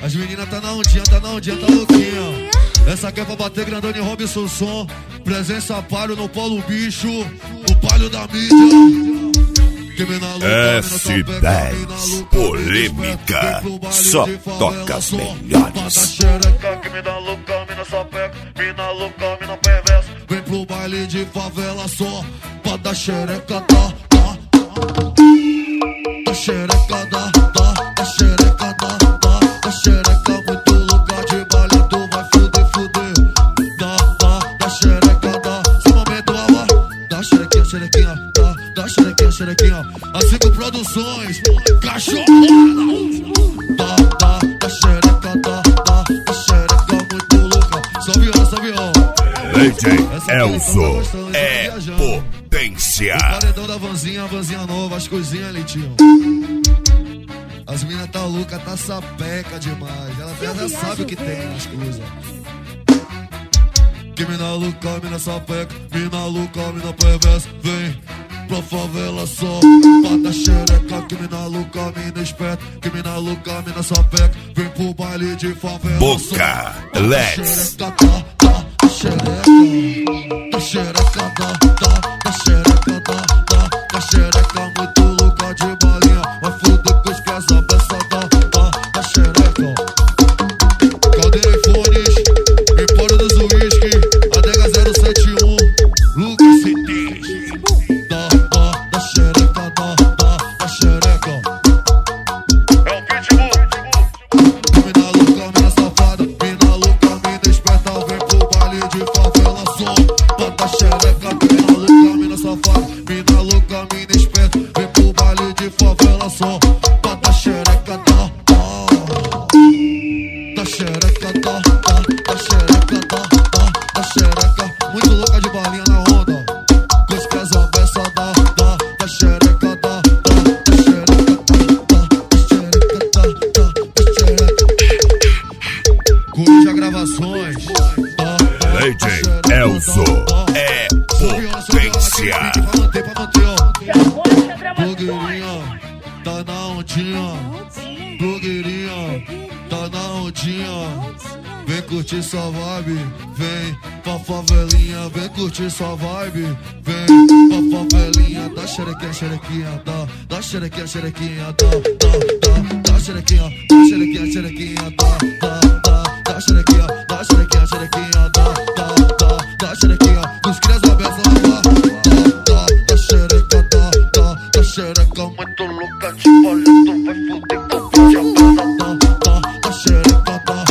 As meninas tá na ondinha, tá louquinha. Essa aqui é pra bater grandão em Robson Som. Presença palio no Paulo Bicho, o palio da mídia. S10 Polêmica, só toca as melhores. Que me dá louca, mina só pega, mina louca, mina perversa. Vem pro baile de favela só, pra dar xereca, da xereca, da xereca, da xereca. Muito lugar de baile, tu vai fuder. Da xereca, seu momento é da xerequinha, xerequinha. A 5 Produções, cachorrada. Da xereca, da xereca, muito louca. Salve ó. DJ Elzo é potência. O paredão da vanzinha nova, as coisinhas ali, tio. As minas tá louca, tá sapeca demais. Ela já sabe o que tem nas coisas. Que mina louca, mina sapeca, mina louca, mina perversa. Vem pra favela só, pra dar xereca. Que mina louca, mina esperta, que mina louca, mina sapeca. Vem pro baile de favela Boca, só, let's da xereca, da xereca, da xereca, da xereca. Muito lugar de balinha, vai fuder com os que essa beça da xereca. Caldeira e fones, Empório dos Whisky, Adega 071, Lucas CT. Da xereca, da xereca. É o Pitbull. Mina louca, mina safada, mina louca, mina esperta. Vem pro baile de favela só, pra dar xereca. Mina louca, mina safada, mina louca, mina esperta. Vem pro baile de favela só, pra dar xereca, da xereca, da xereca, da xereca. Muito louca de balinha na onda, com os pés a beça da xereca, da xereca, da xereca. Coruja Gravações, DJ Elzo é potência. Pra manter, ó. Blogueirinha, tá na ondinha. Blogueirinha, tá na ondinha. Vem curtir sua vibe, vem pra favelinha. Vem curtir sua vibe, vem pra favelinha. Da xerequinha, xerequinha, da xerequinha, xerequinha, da xerequinha, xerequinha, xerequinha, da xerequinha, da xerequinha, xerequinha, da xerequinha. Os crias abertos da xereca, da xereca. Muito louca de palha, tu vai fuder com a da xereca,